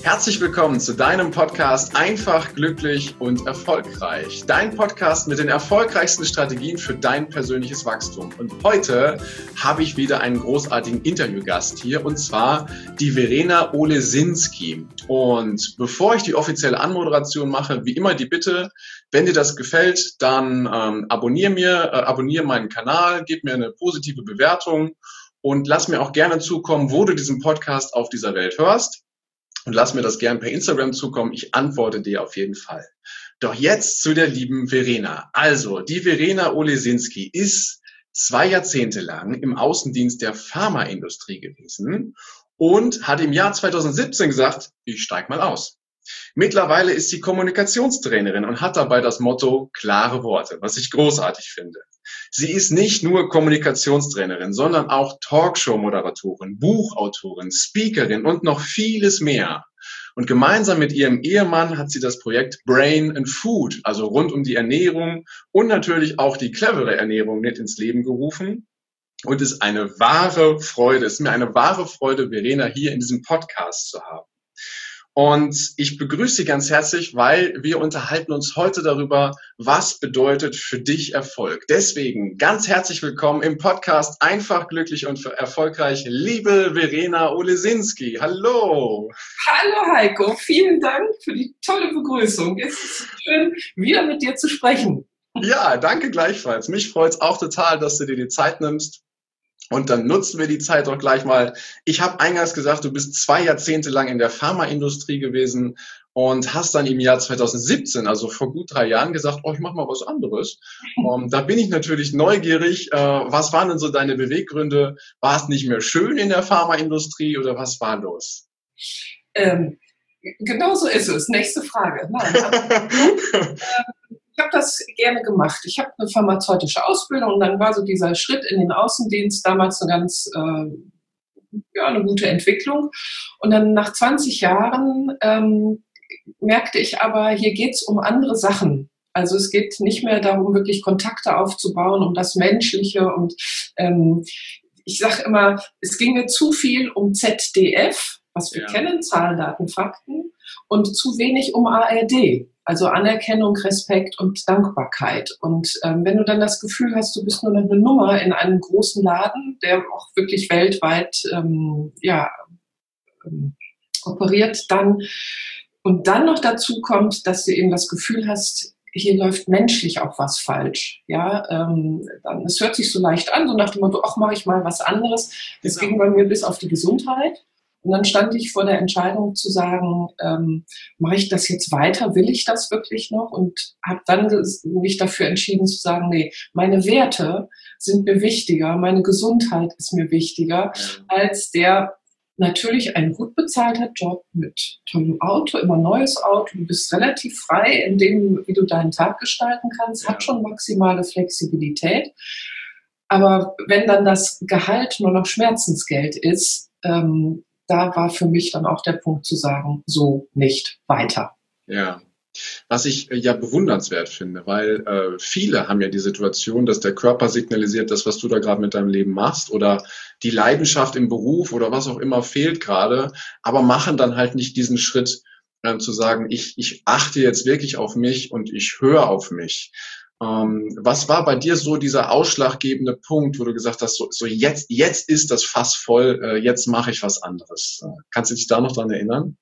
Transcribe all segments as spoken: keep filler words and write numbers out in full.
Herzlich willkommen zu deinem Podcast Einfach, glücklich und erfolgreich. Dein Podcast mit den erfolgreichsten Strategien für dein persönliches Wachstum. Und heute habe ich wieder einen großartigen Interviewgast hier, und zwar die Verena Olesinski. Und bevor ich die offizielle Anmoderation mache, wie immer die Bitte, wenn dir das gefällt, dann ähm, abonniere mir, äh, abonniere meinen Kanal, gib mir eine positive Bewertung und lass mir auch gerne zukommen, wo du diesen Podcast auf dieser Welt hörst. Und lass mir das gern per Instagram zukommen. Ich antworte dir auf jeden Fall. Doch jetzt zu der lieben Verena. Also, die Verena Olesinski ist zwei Jahrzehnte lang im Außendienst der Pharmaindustrie gewesen und hat im Jahr zweitausendsiebzehn gesagt, ich steig mal aus. Mittlerweile ist sie Kommunikationstrainerin und hat dabei das Motto klare Worte, was ich großartig finde. Sie ist nicht nur Kommunikationstrainerin, sondern auch Talkshow-Moderatorin, Buchautorin, Speakerin und noch vieles mehr. Und gemeinsam mit ihrem Ehemann hat sie das Projekt Brain and Food, also rund um die Ernährung und natürlich auch die clevere Ernährung mit ins Leben gerufen. Und es ist eine wahre Freude, es ist mir eine wahre Freude, Verena hier in diesem Podcast zu haben. Und ich begrüße Sie ganz herzlich, weil wir unterhalten uns heute darüber, was bedeutet für dich Erfolg. Deswegen ganz herzlich willkommen im Podcast Einfach, glücklich und erfolgreich, liebe Verena Olesinski. Hallo. Hallo Heiko, vielen Dank für die tolle Begrüßung. Es ist schön, wieder mit dir zu sprechen. Ja, danke gleichfalls. Mich freut es auch total, dass du dir die Zeit nimmst. Und dann nutzen wir die Zeit doch gleich mal. Ich habe eingangs gesagt, du bist zwei Jahrzehnte lang in der Pharmaindustrie gewesen und hast dann im Jahr zweitausendsiebzehn, also vor gut drei Jahren, gesagt, oh, ich mache mal was anderes. Um, da bin ich natürlich neugierig. Äh, was waren denn so deine Beweggründe? War es nicht mehr schön in der Pharmaindustrie oder was war los? Ähm, genau so ist es. Nächste Frage. Nein, aber, ähm, ich habe das gerne gemacht. Ich habe eine pharmazeutische Ausbildung und dann war so dieser Schritt in den Außendienst damals eine ganz, äh, ja, eine gute Entwicklung. Und dann nach zwanzig Jahren ähm, merkte ich aber, hier geht's um andere Sachen. Also es geht nicht mehr darum, wirklich Kontakte aufzubauen, um das Menschliche. Und ähm, ich sage immer, es ging mir zu viel um Z D F, was wir ja kennen, Zahlen, Daten, Fakten, und zu wenig um A R D. Also Anerkennung, Respekt und Dankbarkeit. Und ähm, wenn du dann das Gefühl hast, du bist nur noch eine Nummer in einem großen Laden, der auch wirklich weltweit ähm, ja, ähm, operiert, dann und dann noch dazu kommt, dass du eben das Gefühl hast, hier läuft menschlich auch was falsch. Ja, ähm, dann, es hört sich so leicht an, so nach dem Motto, ach, mache ich mal was anderes. Das genau. ging bei mir bis auf die Gesundheit. Und dann stand ich vor der Entscheidung zu sagen, ähm, mache ich das jetzt weiter, will ich das wirklich noch? Und habe dann mich dafür entschieden zu sagen, nee, meine Werte sind mir wichtiger, meine Gesundheit ist mir wichtiger, als der natürlich ein gut bezahlter Job mit tollem Auto, immer neues Auto. Du bist relativ frei in dem, wie du deinen Tag gestalten kannst, hat schon maximale Flexibilität. Aber wenn dann das Gehalt nur noch Schmerzensgeld ist, ähm, da war für mich dann auch der Punkt zu sagen, so nicht weiter. Ja, was ich äh, ja bewundernswert finde, weil äh, viele haben ja die Situation, dass der Körper signalisiert, das, was du da gerade mit deinem Leben machst oder die Leidenschaft im Beruf oder was auch immer fehlt gerade, aber machen dann halt nicht diesen Schritt äh, zu sagen, ich, ich achte jetzt wirklich auf mich und ich höre auf mich. Ähm, was war bei dir so dieser ausschlaggebende Punkt, wo du gesagt hast, so, so jetzt, jetzt ist das Fass voll, äh, jetzt mache ich was anderes. Äh, kannst du dich da noch dran erinnern?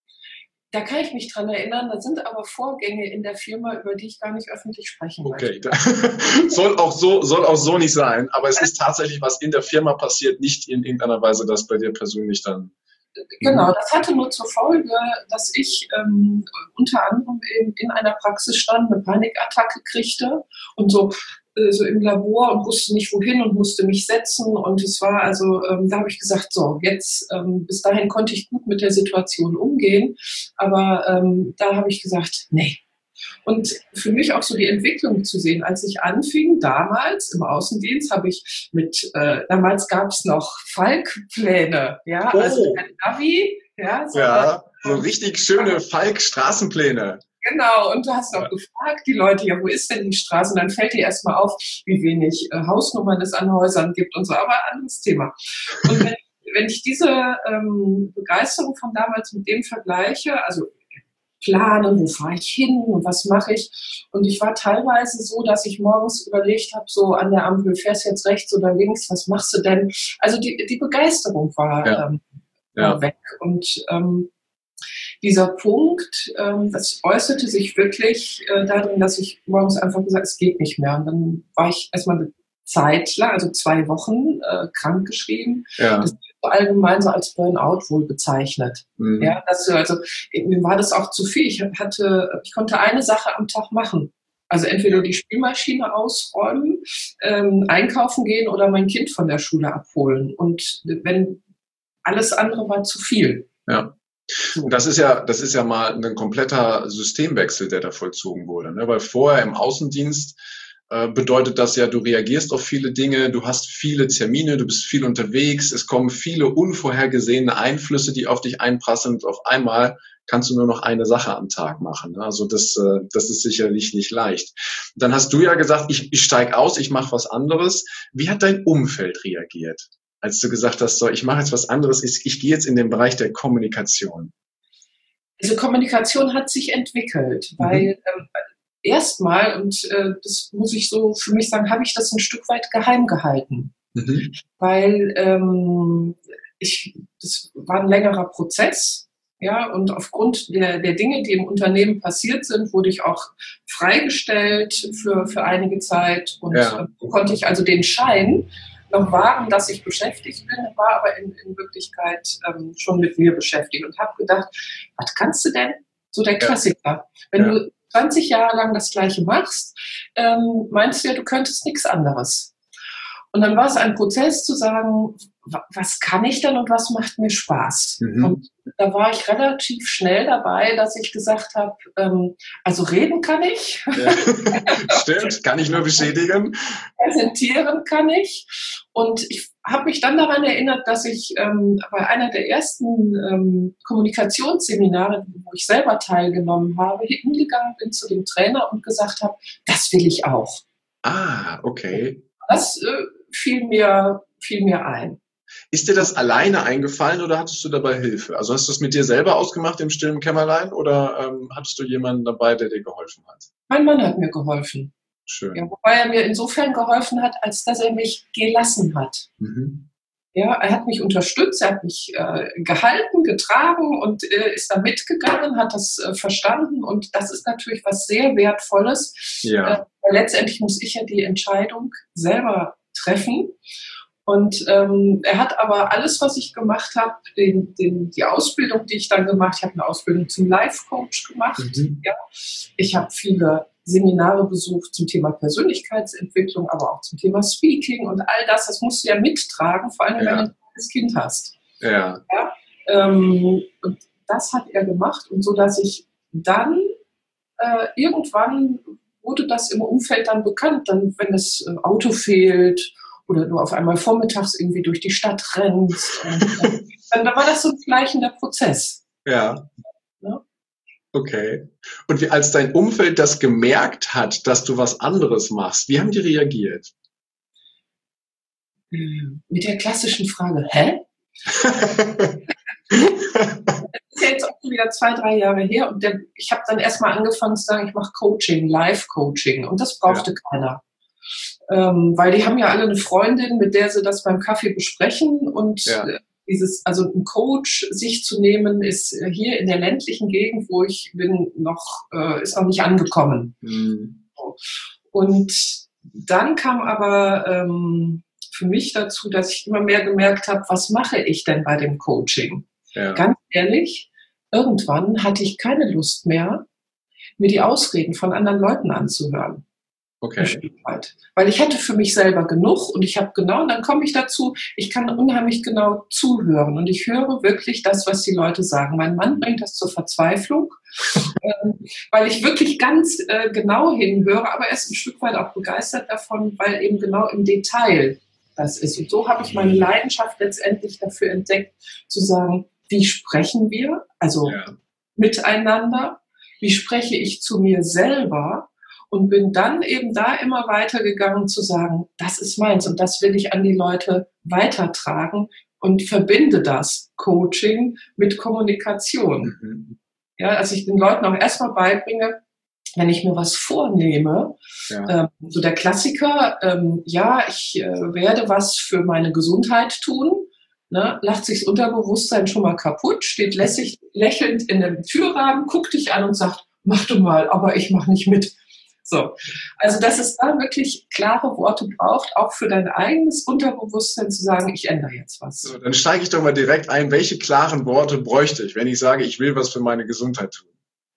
Da kann ich mich dran erinnern, da sind aber Vorgänge in der Firma, über die ich gar nicht öffentlich sprechen okay. möchte. soll auch so, soll auch so nicht sein, aber es ist tatsächlich was in der Firma passiert, nicht in irgendeiner Weise, das bei dir persönlich dann. Genau, das hatte nur zur Folge, dass ich ähm, unter anderem in, in einer Praxis stand, eine Panikattacke kriegte und so, äh, so im Labor und wusste nicht wohin und musste mich setzen. Und es war also, ähm, da habe ich gesagt, so, jetzt, ähm, bis dahin konnte ich gut mit der Situation umgehen, aber ähm, da habe ich gesagt, nee. Und für mich auch so die Entwicklung zu sehen, als ich anfing, damals im Außendienst, habe ich mit, äh, damals gab es noch Falk-Pläne, ja, oh. also kein Navi, ja, so, ja, so richtig schöne Falk-Straßenpläne. Genau, und du hast auch ja. gefragt, die Leute, ja, wo ist denn die Straße? Und dann fällt dir erstmal auf, wie wenig äh, Hausnummern es an Häusern gibt und so, aber anderes Thema. Und wenn, wenn ich diese ähm, Begeisterung von damals mit dem vergleiche, also planen, wo fahre ich hin und was mache ich. Und ich war teilweise so, dass ich morgens überlegt habe, so an der Ampel, fährst jetzt rechts oder links, was machst du denn? Also die, die Begeisterung war Ja. ähm, Ja. weg. Und ähm, dieser Punkt, ähm, das äußerte sich wirklich äh, darin, dass ich morgens einfach gesagt habe, es geht nicht mehr. Und dann war ich erstmal eine Zeit lang, also zwei Wochen, äh, krankgeschrieben. Ja. Das wird allgemein so als Burnout wohl bezeichnet. Mhm. Ja, das, also mir war das auch zu viel. Ich hatte, ich konnte eine Sache am Tag machen. Also entweder die Spülmaschine ausräumen, ähm, einkaufen gehen oder mein Kind von der Schule abholen. Und wenn alles andere war zu viel. Ja. Und das ist ja, das ist ja mal ein kompletter Systemwechsel, der da vollzogen wurde, ne? Weil vorher im Außendienst äh, bedeutet das ja, du reagierst auf viele Dinge, du hast viele Termine, du bist viel unterwegs, es kommen viele unvorhergesehene Einflüsse, die auf dich einprasseln und auf einmal kannst du nur noch eine Sache am Tag machen, ne? Also das, äh, das ist sicherlich nicht leicht. Dann hast du ja gesagt, ich, ich steige aus, ich mache was anderes. Wie hat dein Umfeld reagiert, als du gesagt hast, so, ich mache jetzt was anderes, ich, ich gehe jetzt in den Bereich der Kommunikation? Also Kommunikation hat sich entwickelt, weil Mhm. ähm, erstmal, und äh, das muss ich so für mich sagen, habe ich das ein Stück weit geheim gehalten. Mhm. Weil ähm, ich, das war ein längerer Prozess. Ja, und aufgrund der, der Dinge, die im Unternehmen passiert sind, wurde ich auch freigestellt für, für einige Zeit und Ja. äh, konnte ich also den Schein noch wahren, dass ich beschäftigt bin, war aber in, in Wirklichkeit ähm, schon mit mir beschäftigt und habe gedacht, was kannst du denn? So der Klassiker. Wenn Ja. du zwanzig Jahre lang das Gleiche machst, ähm, meinst du ja, du könntest nichts anderes. Und dann war es ein Prozess zu sagen, was kann ich denn und was macht mir Spaß? Mhm. Und da war ich relativ schnell dabei, dass ich gesagt habe, ähm, also reden kann ich. Ja. Stimmt, kann ich nur bestätigen. Präsentieren kann ich. Und ich habe mich dann daran erinnert, dass ich ähm, bei einer der ersten ähm, Kommunikationsseminare, wo ich selber teilgenommen habe, hingegangen bin zu dem Trainer und gesagt habe, das will ich auch. Ah, okay. Das äh, fiel mir, fiel mir ein. Ist dir das alleine eingefallen oder hattest du dabei Hilfe? Also hast du es mit dir selber ausgemacht im stillen Kämmerlein oder ähm, hattest du jemanden dabei, der dir geholfen hat? Mein Mann hat mir geholfen. Schön. Ja, wobei er mir insofern geholfen hat, als dass er mich gelassen hat. Mhm. Ja, er hat mich unterstützt, er hat mich äh, gehalten, getragen und äh, ist da mitgegangen, hat das äh, verstanden. Und das ist natürlich was sehr Wertvolles. Ja. Äh, weil letztendlich muss ich ja die Entscheidung selber treffen. Und ähm, er hat aber alles, was ich gemacht habe, den, den, die Ausbildung, die ich dann gemacht habe, ich habe eine Ausbildung zum Life-Coach gemacht. Mhm. Ja. Ich habe viele Seminare besucht zum Thema Persönlichkeitsentwicklung, aber auch zum Thema Speaking und all das. Das musst du ja mittragen, vor allem, Ja. wenn du ein kleines Kind hast. Ja. Ja. Ähm, und das hat er gemacht. Und so, dass ich dann äh, irgendwann wurde das im Umfeld dann bekannt, dann, wenn das äh, Auto fehlt oder du auf einmal vormittags irgendwie durch die Stadt rennst. Und, äh, dann, dann war das so ein schleichender Prozess. Ja. Ja. Okay. Und wie, als dein Umfeld das gemerkt hat, dass du was anderes machst, wie haben die reagiert? Mit der klassischen Frage, hä? Das ist ja jetzt auch schon wieder zwei, drei Jahre her und der, ich habe dann erstmal angefangen zu sagen, ich mache Coaching, Live-Coaching und das brauchte ja. keiner. Ähm, weil die haben ja alle eine Freundin, mit der sie das beim Kaffee besprechen und ja. dieses, also ein Coach sich zu nehmen, ist hier in der ländlichen Gegend, wo ich bin, noch, äh, ist noch nicht angekommen. Mhm. Und dann kam aber ähm, für mich dazu, dass ich immer mehr gemerkt habe, was mache ich denn bei dem Coaching? Ja. Ganz ehrlich, irgendwann hatte ich keine Lust mehr, mir die Ausreden von anderen Leuten anzuhören. Okay. Weil ich hatte für mich selber genug und ich habe genau, und dann komme ich dazu, ich kann unheimlich genau zuhören und ich höre wirklich das, was die Leute sagen. Mein Mann bringt das zur Verzweiflung, ähm, weil ich wirklich ganz äh, genau hinhöre, aber er ist ein Stück weit auch begeistert davon, weil eben genau im Detail das ist. Und so habe ich meine Leidenschaft letztendlich dafür entdeckt, zu sagen, wie sprechen wir, also ja. miteinander, wie spreche ich zu mir selber, und bin dann eben da immer weitergegangen zu sagen, das ist meins und das will ich an die Leute weitertragen, und verbinde das Coaching mit Kommunikation. Mhm. Ja, also ich den Leuten auch erstmal beibringe, wenn ich mir was vornehme, ja. ähm, so der Klassiker, ähm, ja, ich äh, werde was für meine Gesundheit tun, ne, lacht sich das Unterbewusstsein schon mal kaputt, steht lässig, lächelnd in dem Türrahmen, guckt dich an und sagt, mach du mal, aber ich mach nicht mit. So, also dass es da wirklich klare Worte braucht, auch für dein eigenes Unterbewusstsein zu sagen, ich ändere jetzt was. So, dann steige ich doch mal direkt ein, welche klaren Worte bräuchte ich, wenn ich sage, ich will was für meine Gesundheit tun?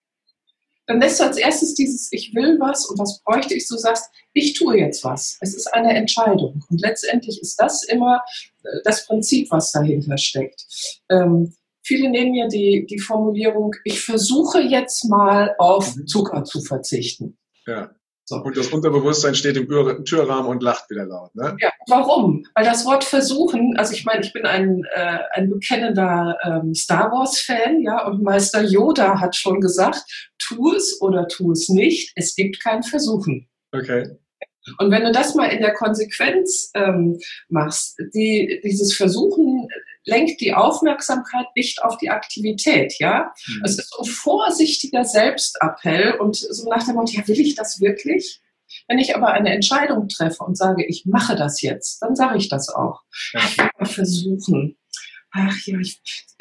Dann lässt du als erstes dieses ich will was und was bräuchte ich, so sagst, ich tue jetzt was. Es ist eine Entscheidung. Und letztendlich ist das immer das Prinzip, was dahinter steckt. Ähm, viele nehmen ja die, die Formulierung, ich versuche jetzt mal auf Zucker zu verzichten. Ja. So. Und das Unterbewusstsein steht im Türrahmen und lacht wieder laut, ne? Ja, warum? Weil das Wort versuchen, also ich meine, ich bin ein, äh, ein bekennender ähm, Star Wars-Fan, ja, und Meister Yoda hat schon gesagt, tu es oder tu es nicht, es gibt kein Versuchen. Okay. Und wenn du das mal in der Konsequenz ähm, machst, die, dieses Versuchen lenkt die Aufmerksamkeit nicht auf die Aktivität, ja. Mhm. Es ist so ein vorsichtiger Selbstappell und so nach dem Motto, ja, will ich das wirklich? Wenn ich aber eine Entscheidung treffe und sage, ich mache das jetzt, dann sage ich das auch. Ja. Ich will mal versuchen. Ach ja, ich,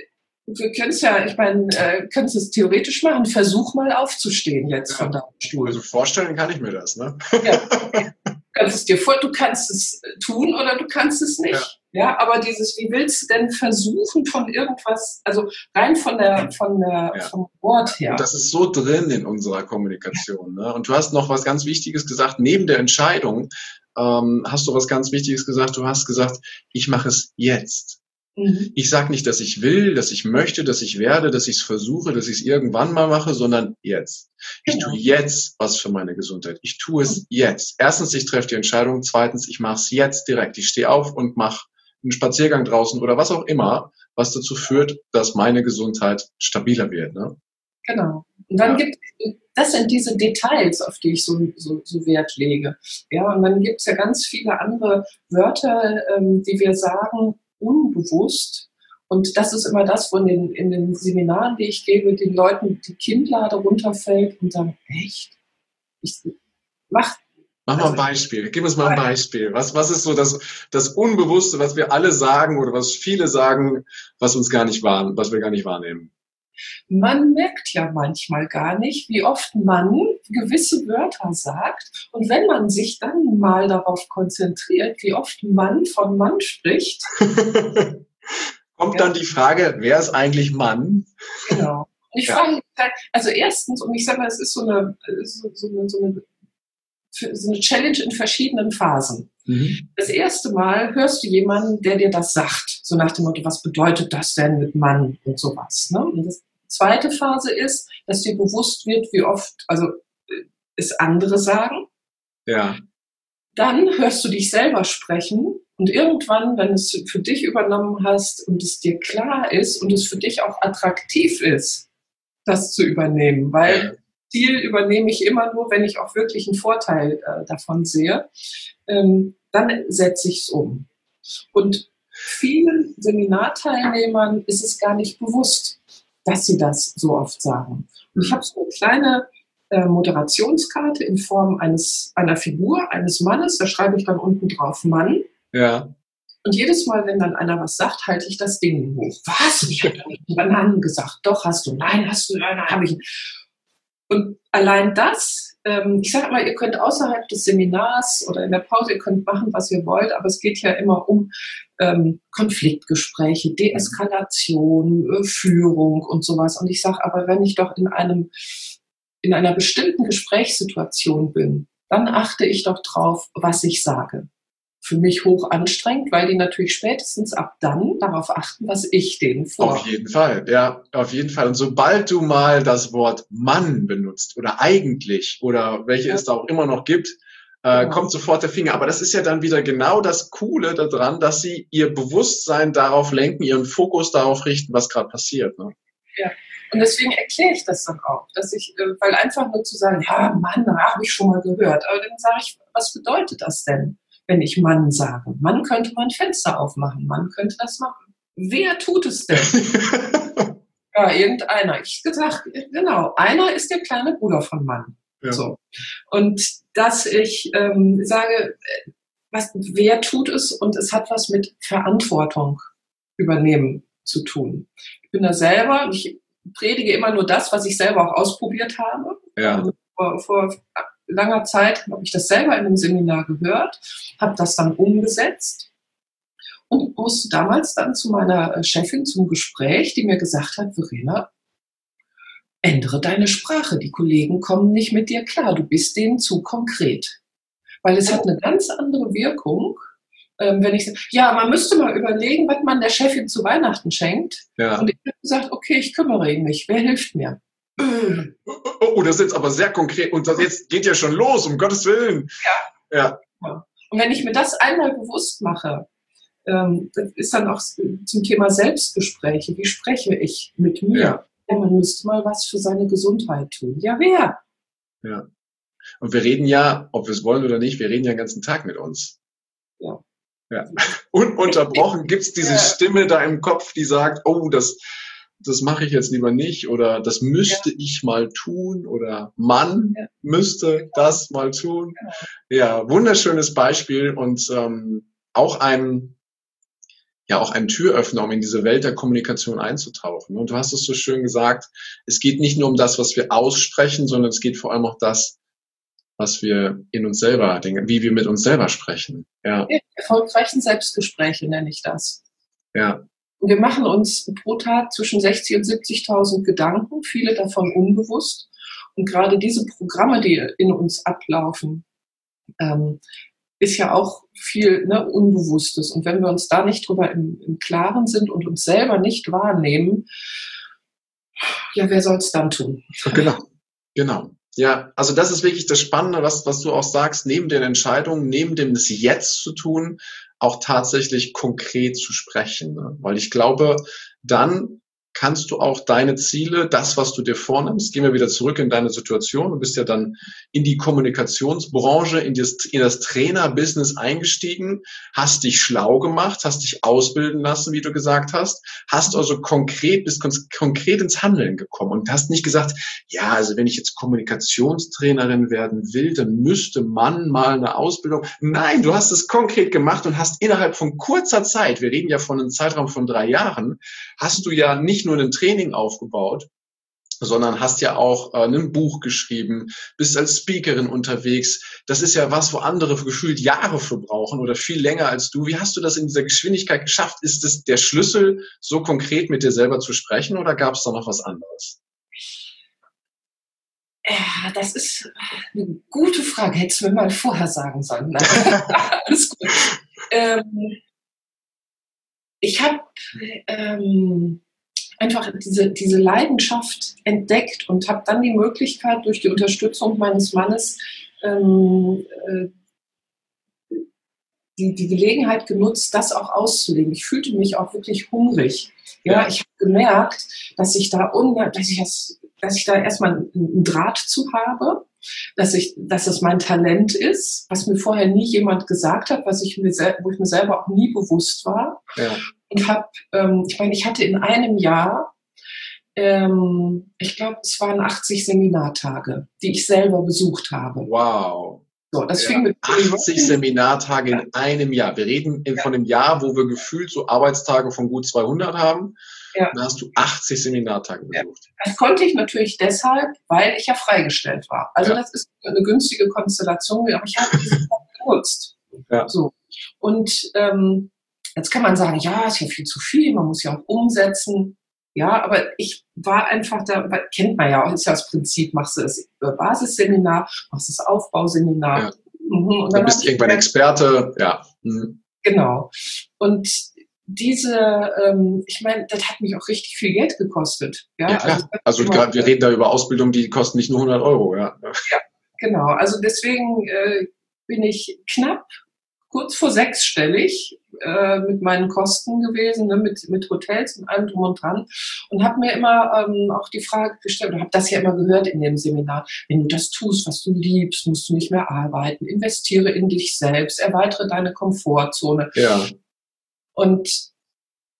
wir können es ja, ich meine, äh, können es theoretisch machen, versuch mal aufzustehen jetzt ja. von deinem Stuhl. Also vorstellen kann ich mir das, ne? Ja. Du kannst es dir vor, du kannst es tun oder du kannst es nicht. Ja. Ja, aber dieses, wie willst du denn versuchen von irgendwas, also rein von der, von der, ja. vom Wort her. Und das ist so drin in unserer Kommunikation, ne? Und du hast noch was ganz Wichtiges gesagt, neben der Entscheidung, ähm, hast du was ganz Wichtiges gesagt, du hast gesagt, ich mache es jetzt. Mhm. Ich sage nicht, dass ich will, dass ich möchte, dass ich werde, dass ich es versuche, dass ich es irgendwann mal mache, sondern jetzt. Ich genau. tue jetzt was für meine Gesundheit. Ich tue es mhm. jetzt. Erstens, ich treffe die Entscheidung. Zweitens, ich mache es jetzt direkt. Ich stehe auf und mache einen Spaziergang draußen oder was auch immer, was dazu führt, dass meine Gesundheit stabiler wird. Ne? Genau. Und dann ja. gibt das sind diese Details, auf die ich so, so, so Wert lege. Ja, und dann gibt es ja ganz viele andere Wörter, ähm, die wir sagen, unbewusst. Und das ist immer das, wo in den, in den Seminaren, die ich gebe, den Leuten die Kinnlade runterfällt und sagen, echt? Ich mach, mach mal ein Beispiel. Gib uns mal ein Beispiel. Was, was ist so das, das Unbewusste, was wir alle sagen oder was viele sagen, was uns gar nicht wahrnehmen, was wir gar nicht wahrnehmen? Man merkt ja manchmal gar nicht, wie oft man gewisse Wörter sagt. Und wenn man sich dann mal darauf konzentriert, wie oft Mann von Mann spricht. Kommt ja. dann die Frage, wer ist eigentlich Mann? Genau. Und ich ja. frage mich, also erstens, und ich sage mal, es ist so eine, so, so eine, so eine, so eine Challenge in verschiedenen Phasen. Mhm. Das erste Mal hörst du jemanden, der dir das sagt. So nach dem Motto, was bedeutet das denn mit Mann und sowas. Ne? Und das zweite Phase ist, dass dir bewusst wird, wie oft, also es andere sagen. Ja. Dann hörst du dich selber sprechen und irgendwann, wenn du es für dich übernommen hast und es dir klar ist und es für dich auch attraktiv ist, das zu übernehmen, weil ja. Ziel übernehme ich immer nur, wenn ich auch wirklich einen Vorteil äh, davon sehe, ähm, dann setze ich es um. Und vielen Seminarteilnehmern ist es gar nicht bewusst, dass sie das so oft sagen. Und ich habe so eine kleine äh, Moderationskarte in Form eines einer Figur, eines Mannes, da schreibe ich dann unten drauf Mann. Ja. Und jedes Mal, wenn dann einer was sagt, halte ich das Ding hoch. Was? Ich habe doch nicht Bananen gesagt. Doch, hast du. Nein, hast du. Nein, habe ich. Und allein das, ähm, ich sage mal, ihr könnt außerhalb des Seminars oder in der Pause, ihr könnt machen, was ihr wollt, aber es geht ja immer um ähm, Konfliktgespräche, Deeskalation, äh, Führung und sowas. Und ich sage aber, wenn ich doch in einem in einer bestimmten Gesprächssituation bin, dann achte ich doch drauf, was ich sage. Für mich hoch anstrengend, weil die natürlich spätestens ab dann darauf achten, was ich denen vor. Auf jeden Fall, ja, auf jeden Fall. Und sobald du mal das Wort Mann benutzt oder eigentlich oder welche ja. es da auch immer noch gibt, äh, ja. kommt sofort der Finger. Aber das ist ja dann wieder genau das Coole daran, dass sie ihr Bewusstsein darauf lenken, ihren Fokus darauf richten, was gerade passiert. Ne? Ja. Und deswegen erkläre ich das dann auch, dass ich, weil einfach nur zu sagen, ja, Mann, habe ich schon mal gehört. Aber dann sage ich, was bedeutet das denn? Wenn ich Mann sage. Mann könnte man ein Fenster aufmachen. Mann könnte das machen. wer tut es denn? Ja, irgendeiner. Ich gesagt, genau, einer ist der kleine Bruder von Mann. Ja. So. Und dass ich ähm, sage, was, wer tut es? Und es hat was mit Verantwortung übernehmen zu tun. Ich bin da selber, ich predige immer nur das, was ich selber auch ausprobiert habe. Ja. Also vor, vor langer Zeit habe ich das selber in einem Seminar gehört, habe das dann umgesetzt und musste damals dann zu meiner Chefin zum Gespräch, die mir gesagt hat, Verena, ändere deine Sprache. Die Kollegen kommen nicht mit dir klar. Du bist denen zu konkret. Weil es hat eine ganz andere Wirkung, ähm, wenn ich sage, ja, man müsste mal überlegen, was man der Chefin zu Weihnachten schenkt. Ja. Und ich habe gesagt, okay, ich kümmere mich. Wer hilft mir? Oh, das ist jetzt aber sehr konkret. Und das jetzt geht ja schon los, um Gottes Willen. Ja. Ja. Und wenn ich mir das einmal bewusst mache, ähm, das ist dann auch zum Thema Selbstgespräche. Wie spreche ich mit mir? Ja. Ja, man müsste mal was für seine Gesundheit tun. Ja, wer? Ja. Und wir reden ja, ob wir es wollen oder nicht, wir reden ja den ganzen Tag mit uns. Ja. Ja. Ununterbrochen gibt es diese ja. Stimme da im Kopf, die sagt, oh, das, das mache ich jetzt lieber nicht oder das müsste ja. ich mal tun oder man ja. müsste das mal tun. Ja, wunderschönes Beispiel und ähm, auch ein ja auch ein Türöffner, um in diese Welt der Kommunikation einzutauchen. Und du hast es so schön gesagt, es geht nicht nur um das, was wir aussprechen, sondern es geht vor allem auch das, was wir in uns selber denken, wie wir mit uns selber sprechen. Ja. Die erfolgreichen Selbstgespräche nenne ich das. Ja. Und wir machen uns pro Tag zwischen sechzig und siebzigtausend Gedanken, viele davon unbewusst. Und gerade diese Programme, die in uns ablaufen, ähm, ist ja auch viel ne, Unbewusstes. Und wenn wir uns da nicht drüber im, im Klaren sind und uns selber nicht wahrnehmen, ja, wer soll es dann tun? Genau, genau. Ja, also das ist wirklich das Spannende, was, was du auch sagst, neben den Entscheidungen, neben dem das Jetzt zu tun, auch tatsächlich konkret zu sprechen. Ne? Weil ich glaube, dann kannst du auch deine Ziele, das, was du dir vornimmst, gehen wir wieder zurück in deine Situation. Du bist ja dann in die Kommunikationsbranche, in das, in das Trainer-Business eingestiegen, hast dich schlau gemacht, hast dich ausbilden lassen, wie du gesagt hast, hast also konkret, bist konkret ins Handeln gekommen und hast nicht gesagt, ja, also wenn ich jetzt Kommunikationstrainerin werden will, dann müsste man mal eine Ausbildung. Nein, du hast es konkret gemacht und hast innerhalb von kurzer Zeit, wir reden ja von einem Zeitraum von drei Jahren, hast du ja nicht nur ein Training aufgebaut, sondern hast ja auch äh, ein Buch geschrieben, bist als Speakerin unterwegs. Das ist ja was, wo andere gefühlt Jahre für brauchen oder viel länger als du. Wie hast du das in dieser Geschwindigkeit geschafft? Ist es der Schlüssel, so konkret mit dir selber zu sprechen oder gab es da noch was anderes? Ja, das ist eine gute Frage. Hättest du mir mal vorher sagen sollen. Alles gut. Ähm, ich habe ähm, einfach diese, diese Leidenschaft entdeckt und habe dann die Möglichkeit durch die Unterstützung meines Mannes ähm, äh, die, die Gelegenheit genutzt, das auch auszulegen. Ich fühlte mich auch wirklich hungrig. Ja, ich habe gemerkt, dass ich da un- dass ich das, dass ich da erstmal einen Draht zu habe, dass ich, dass das mein Talent ist, was mir vorher nie jemand gesagt hat, was ich mir sel- wo ich mir selber auch nie bewusst war. Ja. Und habe, ähm, ich meine, ich hatte in einem Jahr, ähm, ich glaube, es waren achtzig Seminartage, die ich selber besucht habe. Wow. So, das ja. fing mit achtzig Seminartage in einem Jahr. Wir reden ja. von einem Jahr, wo wir gefühlt so Arbeitstage von gut zweihundert haben. Ja. Da hast du achtzig Seminartage besucht. Ja. Das konnte ich natürlich deshalb, weil ich ja freigestellt war. Also ja. das ist eine günstige Konstellation, aber ich habe diese Zeit genutzt. Ja. So. Und ähm, jetzt kann man sagen, ja, ist ja viel zu viel, man muss ja auch umsetzen. Ja, aber ich war einfach da, kennt man ja auch, ist ja das Prinzip, machst du das Basisseminar, machst du das Aufbauseminar. Ja. Mhm. Und dann, dann bist du irgendwann Experte, ja. Mhm. Genau. Und diese, ähm, ich meine, das hat mich auch richtig viel Geld gekostet. Ja, ja klar. Also, also grad, wir reden da über Ausbildung, die kosten nicht nur hundert Euro. Ja, ja genau. Also deswegen äh, bin ich knapp kurz vor sechsstellig äh, mit meinen Kosten gewesen, ne, mit, mit Hotels und allem drum und dran. Und habe mir immer ähm, auch die Frage gestellt, und habe das ja immer gehört in dem Seminar, wenn du das tust, was du liebst, musst du nicht mehr arbeiten, investiere in dich selbst, erweitere deine Komfortzone. Ja. Und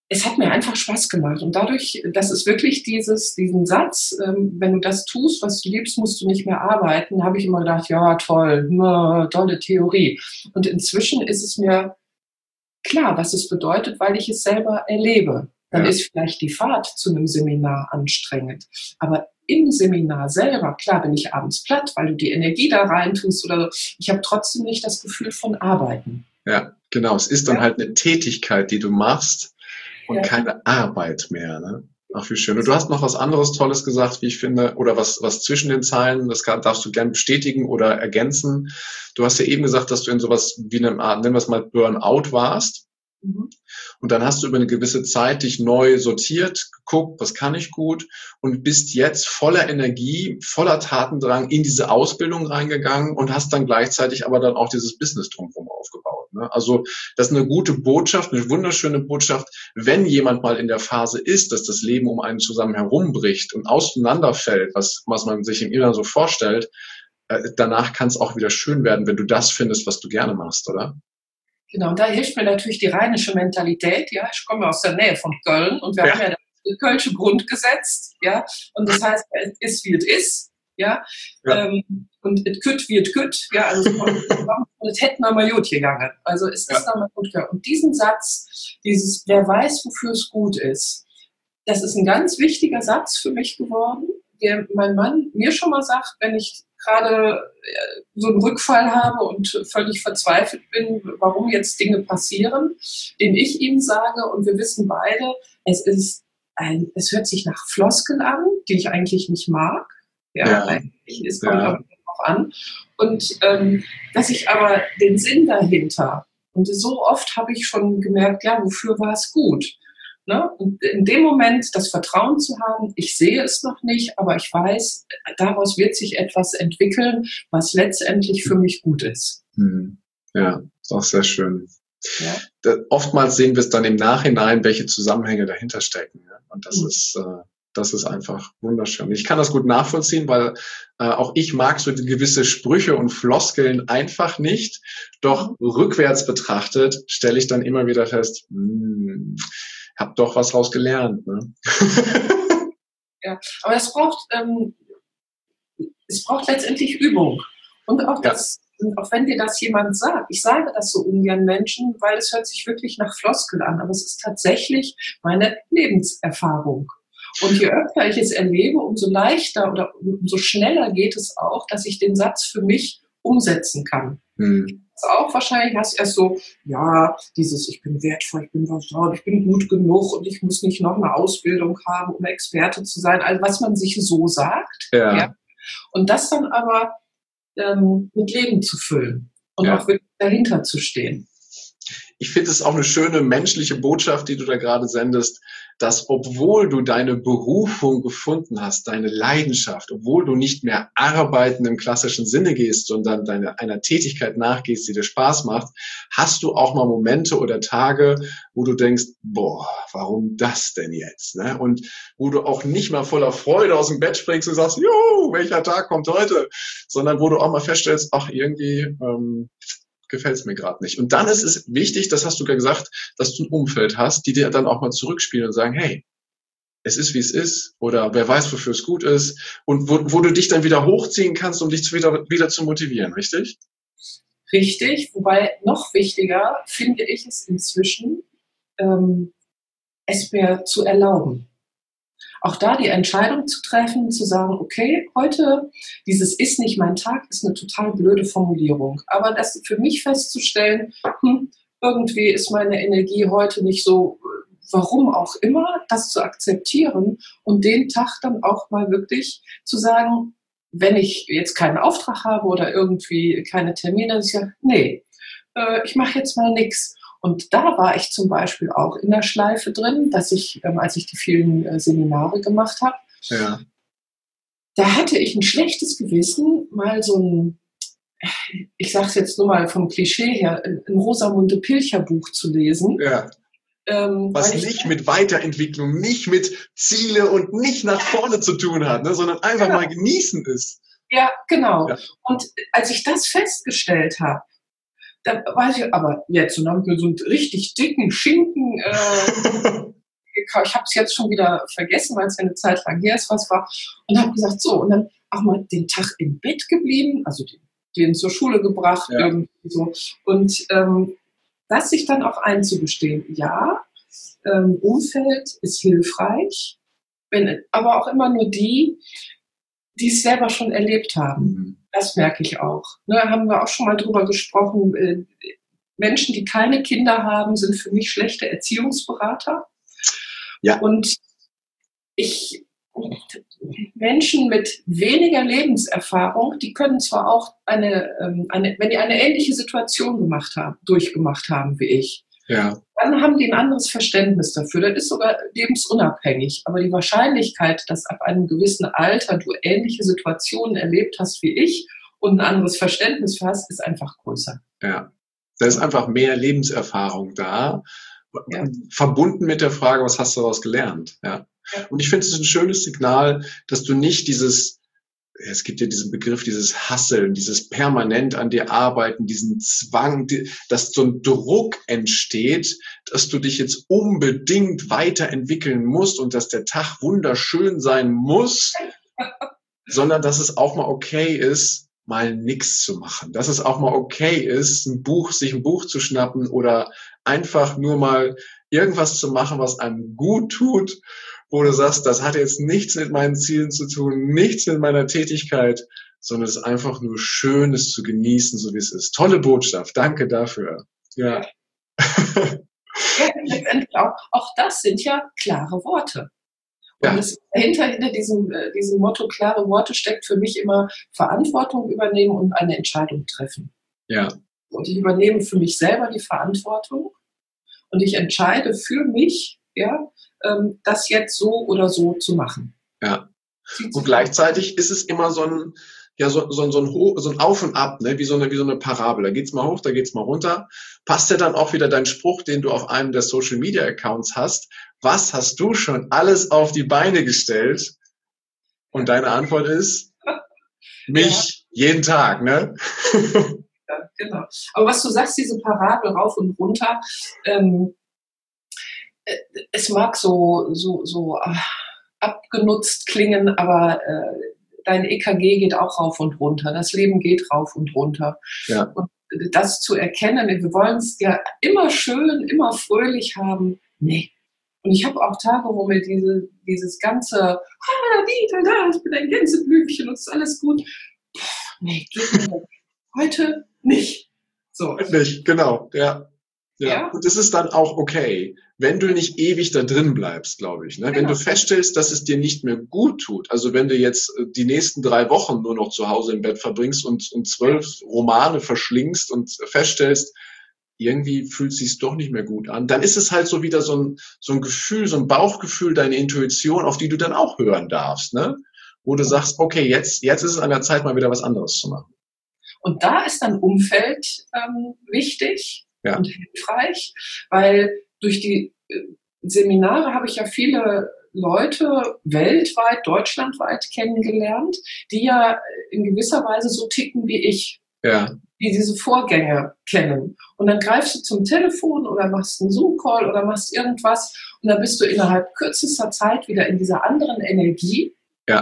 es hat mir einfach Spaß gemacht. Und dadurch, das ist wirklich dieses, diesen Satz, ähm, wenn du das tust, was du liebst, musst du nicht mehr arbeiten, habe ich immer gedacht, ja, toll, na, tolle Theorie. Und inzwischen ist es mir klar, was es bedeutet, weil ich es selber erlebe. Dann Ja. ist vielleicht die Fahrt zu einem Seminar anstrengend. Aber im Seminar selber, klar bin ich abends platt, weil du die Energie da rein tust oder so. Ich habe trotzdem nicht das Gefühl von Arbeiten. Ja, genau. Es ist dann Ja. halt eine Tätigkeit, die du machst und Ja. keine Arbeit mehr. Ne? Ach, wie schön. Und du hast noch was anderes Tolles gesagt, wie ich finde, oder was, was zwischen den Zeilen, das kann, darfst du gern bestätigen oder ergänzen. Du hast ja eben gesagt, dass du in sowas wie einem Art, nennen wir es mal Burnout warst. Mhm. Und dann hast du über eine gewisse Zeit dich neu sortiert, geguckt, was kann ich gut und bist jetzt voller Energie, voller Tatendrang in diese Ausbildung reingegangen und hast dann gleichzeitig aber dann auch dieses Business drumherum aufgebaut. Ne? Also das ist eine gute Botschaft, eine wunderschöne Botschaft, wenn jemand mal in der Phase ist, dass das Leben um einen zusammen herumbricht und auseinanderfällt, was, was man sich im Inneren so vorstellt, äh, danach kann es auch wieder schön werden, wenn du das findest, was du gerne machst, oder? Genau, und da hilft mir natürlich die rheinische Mentalität. Ja, ich komme aus der Nähe von Köln und wir Ja. haben ja das Kölsche Grundgesetz. Ja, und das heißt, es ist wie es ist. Ja, Ja. ähm, und es kütt wie es kütt. Ja, also es hätten wir mal gut gegangen. Also es Ja. ist noch mal gut gegangen. Und diesen Satz, dieses, wer weiß, wofür es gut ist, das ist ein ganz wichtiger Satz für mich geworden, der mein Mann mir schon mal sagt, wenn ich gerade äh, so einen Rückfall habe und völlig verzweifelt bin, warum jetzt Dinge passieren, den ich ihm sage, und wir wissen beide, es ist ein, es hört sich nach Floskeln an, die ich eigentlich nicht mag. Ja, Ja. eigentlich, es kommt Ja. aber auch an. Und ähm, dass ich aber den Sinn dahinter, und so oft habe ich schon gemerkt, ja, wofür war es gut? Ne? Und in dem Moment das Vertrauen zu haben, ich sehe es noch nicht, aber ich weiß, daraus wird sich etwas entwickeln, was letztendlich für mich gut ist. Hm. Ja, ist auch sehr schön. Ja. Da, oftmals sehen wir es dann im Nachhinein, welche Zusammenhänge dahinter stecken. Ja? Und das Mhm. ist, äh, das ist einfach wunderschön. Ich kann das gut nachvollziehen, weil äh, auch ich mag so die gewisse Sprüche und Floskeln einfach nicht. Doch rückwärts betrachtet stelle ich dann immer wieder fest, hm, hab doch was raus gelernt. Ne? Ja, aber es braucht, ähm, es braucht letztendlich Übung. Und auch das, ja. auch wenn dir das jemand sagt, ich sage das so ungern Menschen, weil es hört sich wirklich nach Floskel an, aber es ist tatsächlich meine Lebenserfahrung. Und je öfter ich es erlebe, umso leichter oder umso schneller geht es auch, dass ich den Satz für mich umsetzen kann. Hm. Auch wahrscheinlich hast du erst so, ja, dieses, ich bin wertvoll, ich bin vertraut, ich bin gut genug und ich muss nicht noch eine Ausbildung haben, um Experte zu sein, also was man sich so sagt. Ja. Ja. Und das dann aber ähm, mit Leben zu füllen und Ja. auch wirklich dahinter zu stehen. Ich finde es auch eine schöne menschliche Botschaft, die du da gerade sendest, dass obwohl du deine Berufung gefunden hast, deine Leidenschaft, obwohl du nicht mehr arbeiten im klassischen Sinne gehst, sondern deiner einer Tätigkeit nachgehst, die dir Spaß macht, hast du auch mal Momente oder Tage, wo du denkst, boah, warum das denn jetzt? Ne? Und wo du auch nicht mal voller Freude aus dem Bett springst und sagst, jo, welcher Tag kommt heute? Sondern wo du auch mal feststellst, ach, irgendwie ähm, gefällt es mir gerade nicht. Und dann ist es wichtig, das hast du ja gesagt, dass du ein Umfeld hast, die dir dann auch mal zurückspielen und sagen, hey, es ist, wie es ist, oder wer weiß, wofür es gut ist, und wo, wo du dich dann wieder hochziehen kannst, um dich wieder, wieder zu motivieren, richtig? Richtig, wobei noch wichtiger finde ich es inzwischen, ähm, es mir zu erlauben. Auch da die Entscheidung zu treffen, zu sagen, okay, heute, dieses ist nicht mein Tag, ist eine total blöde Formulierung. Aber das für mich festzustellen, hm, irgendwie ist meine Energie heute nicht so, warum auch immer, das zu akzeptieren und den Tag dann auch mal wirklich zu sagen, wenn ich jetzt keinen Auftrag habe oder irgendwie keine Termine, dass ich sage, nee, äh, ich mache jetzt mal nichts. Und da war ich zum Beispiel auch in der Schleife drin, dass ich, ähm, als ich die vielen äh, Seminare gemacht habe, Ja. da hatte ich ein schlechtes Gewissen, mal so ein, ich sage es jetzt nur mal vom Klischee her, ein, ein Rosamunde Pilcher Buch zu lesen. Ja. Ähm, Was weil ich- nicht mit Weiterentwicklung, nicht mit Ziele und nicht nach vorne zu tun hat, ne, sondern einfach Genau. mal genießen ist. Ja, genau. Ja. Und als ich das festgestellt habe, da war ich aber jetzt, und dann haben wir so einen richtig dicken Schinken äh, gekauft. Ich habe es jetzt schon wieder vergessen, weil es ja eine Zeit lang her ist, was war. Und habe gesagt, so, und dann auch mal den Tag im Bett geblieben, also den, den zur Schule gebracht, ja. irgendwie so. Und ähm, das sich dann auch einzugestehen, ja, ähm, Umfeld ist hilfreich, wenn, aber auch immer nur die, die es selber schon erlebt haben. Mhm. Das merke ich auch. Ne, haben wir auch schon mal drüber gesprochen. Äh, Menschen, die keine Kinder haben, sind für mich schlechte Erziehungsberater. Ja. Und ich, Menschen mit weniger Lebenserfahrung, die können zwar auch eine, eine, wenn die eine ähnliche Situation gemacht haben, durchgemacht haben wie ich, ja. dann haben die ein anderes Verständnis dafür. Das ist sogar lebensunabhängig. Aber die Wahrscheinlichkeit, dass ab einem gewissen Alter du ähnliche Situationen erlebt hast wie ich und ein anderes Verständnis für hast, ist einfach größer. Ja, da ist einfach mehr Lebenserfahrung da, ja. verbunden mit der Frage, was hast du daraus gelernt? Ja. Ja. Und ich finde, es ist ein schönes Signal, dass du nicht dieses, es gibt ja diesen Begriff, dieses Hasseln, dieses permanent an dir arbeiten, diesen Zwang, dass so ein Druck entsteht, dass du dich jetzt unbedingt weiterentwickeln musst und dass der Tag wunderschön sein muss, sondern dass es auch mal okay ist, mal nichts zu machen. Dass es auch mal okay ist, ein Buch, sich ein Buch zu schnappen oder einfach nur mal irgendwas zu machen, was einem gut tut, wo du sagst, das hat jetzt nichts mit meinen Zielen zu tun, nichts mit meiner Tätigkeit, sondern es ist einfach nur schön, es zu genießen, so wie es ist. Tolle Botschaft, danke dafür. Ja. Ja, letztendlich auch, auch das sind ja klare Worte. Und ja. es, dahinter, hinter diesem, äh, diesem Motto klare Worte steckt für mich immer Verantwortung übernehmen und eine Entscheidung treffen. Ja. Und ich übernehme für mich selber die Verantwortung und ich entscheide für mich, ja, ähm, das jetzt so oder so zu machen. Ja. Und gleichzeitig ist es immer so ein, ja, so, so, so, ein, Ho- so ein Auf und Ab, ne? wie, so eine, wie so eine Parabel. Da geht's mal hoch, da geht's mal runter. Passt ja dann auch wieder dein Spruch, den du auf einem der Social Media Accounts hast. Was hast du schon alles auf die Beine gestellt? Und deine Antwort ist, mich ja. jeden Tag, ne? Ja, genau. Aber was du sagst, diese Parabel rauf und runter, ähm, es mag so, so, so äh, abgenutzt klingen, aber äh, dein E K G geht auch rauf und runter. Das Leben geht rauf und runter. Ja. Und das zu erkennen, wir wollen es ja immer schön, immer fröhlich haben. Nee. Und ich habe auch Tage, wo mir diese, dieses ganze, ah, Dieter, da, ich bin ein Gänseblümchen und es ist alles gut. Puh, nee, geht mir nicht. Heute nicht. So. Nicht, genau, ja. Ja. Ja. Und es ist dann auch okay, wenn du nicht ewig da drin bleibst, glaube ich. Ne? Genau. Wenn du feststellst, dass es dir nicht mehr gut tut, also wenn du jetzt die nächsten drei Wochen nur noch zu Hause im Bett verbringst und, und zwölf Romane verschlingst und feststellst, irgendwie fühlt es sich doch nicht mehr gut an, dann ist es halt so wieder so ein, so ein Gefühl, so ein Bauchgefühl, deine Intuition, auf die du dann auch hören darfst, ne? Wo du sagst, okay, jetzt, jetzt ist es an der Zeit, mal wieder was anderes zu machen. Und da ist dann Umfeld ähm, wichtig. Ja. Und hilfreich, weil durch die Seminare habe ich ja viele Leute weltweit, deutschlandweit kennengelernt, die ja in gewisser Weise so ticken wie ich, ja. die diese Vorgänge kennen. Und dann greifst du zum Telefon oder machst einen Zoom-Call oder machst irgendwas und dann bist du innerhalb kürzester Zeit wieder in dieser anderen Energie. Ja.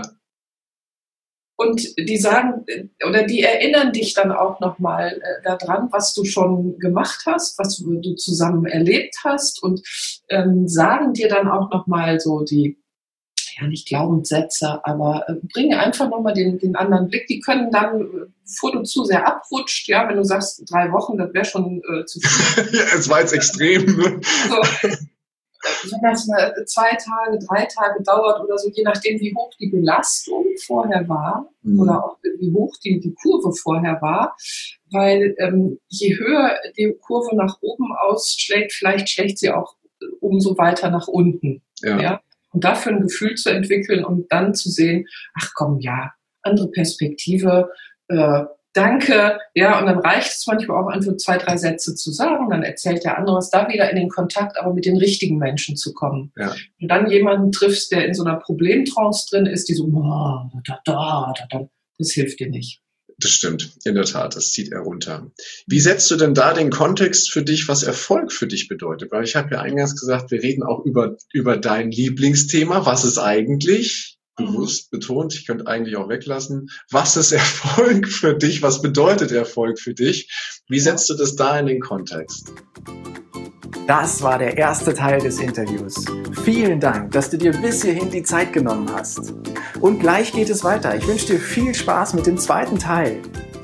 Und die sagen, oder die erinnern dich dann auch nochmal äh, daran, was du schon gemacht hast, was du, du zusammen erlebt hast und ähm, sagen dir dann auch nochmal so die, ja nicht Glaubenssätze, aber äh, bringen einfach nochmal den, den anderen Blick. Die können dann, bevor du zu sehr abrutscht, ja, wenn du sagst, drei Wochen, das wäre schon äh, zu viel. Ja, es war jetzt extrem. Ne? So. Wenn das mal zwei Tage, drei Tage dauert oder so, je nachdem, wie hoch die Belastung vorher war mhm. oder auch wie hoch die, die Kurve vorher war, weil ähm, je höher die Kurve nach oben ausschlägt, vielleicht schlägt sie auch umso weiter nach unten. Ja. Ja? Und dafür ein Gefühl zu entwickeln und dann zu sehen, ach komm, ja, andere Perspektive, äh, danke, ja, und dann reicht es manchmal auch einfach zwei, drei Sätze zu sagen, dann erzählt der andere was, da wieder in den Kontakt, aber mit den richtigen Menschen zu kommen. Ja. Und dann jemanden triffst, der in so einer Problemtrance drin ist, die so, oh, da, da, da, da, das hilft dir nicht. Das stimmt, in der Tat, das zieht er runter. Wie setzt du denn da den Kontext für dich, was Erfolg für dich bedeutet? Weil ich habe ja eingangs gesagt, wir reden auch über, über dein Lieblingsthema. Was ist eigentlich, bewusst betont, ich könnte eigentlich auch weglassen, was ist Erfolg für dich? Was bedeutet Erfolg für dich? Wie setzt du das da in den Kontext? Das war der erste Teil des Interviews. Vielen Dank, dass du dir bis hierhin die Zeit genommen hast. Und gleich geht es weiter. Ich wünsche dir viel Spaß mit dem zweiten Teil.